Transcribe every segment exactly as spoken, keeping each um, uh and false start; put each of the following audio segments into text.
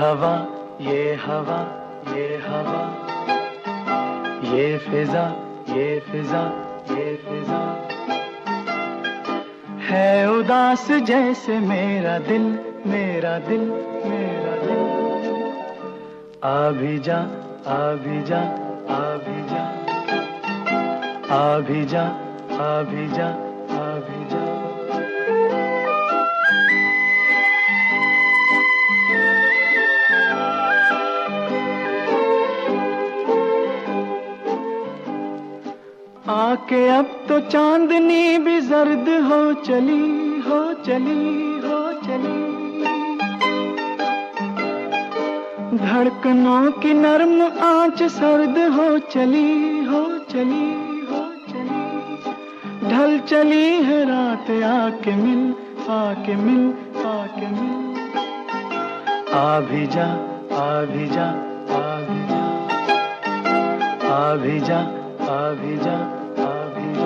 हवा ये हवा ये हवा, ये फिजा ये फिजा ये फिजा, है उदास जैसे मेरा दिल मेरा दिल मेरा दिल। आ भी जा आ भी जा आ भी जा आ भी जा आ भी जा आ भी जा। आके अब तो चांदनी भी जर्द हो चली हो चली हो चली, धड़कनों की नर्म आंच सर्द हो चली हो चली हो चली, ढल चली है रात आके मिल आके मिल आके मिल। आ भी जा आ भी जा आ भी जा आ भी जा आ भी जा आ भी जा।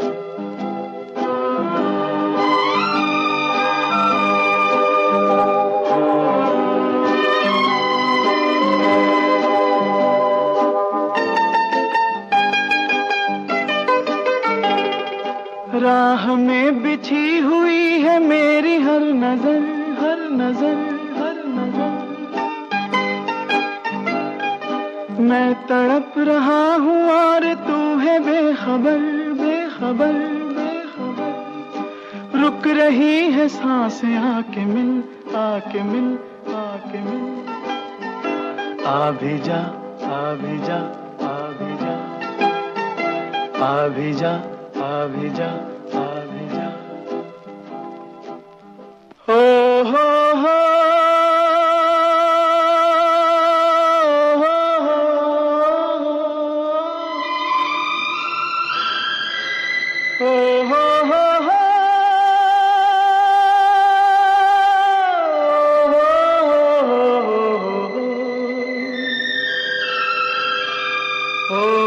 राह में बिछी हुई है मेरी हर नजर हर नजर हर नजर, मैं तड़प रहा हूँ और तू है बेखबर बेखबर बेखबर, रुक रही है सांसें आके मिल आके मिल आके मिल। आ भी जा आ भी जा आ भी जा आ भी जा आ भी जा आ भी जा। हो हो हो हो हो हो हो हो हो।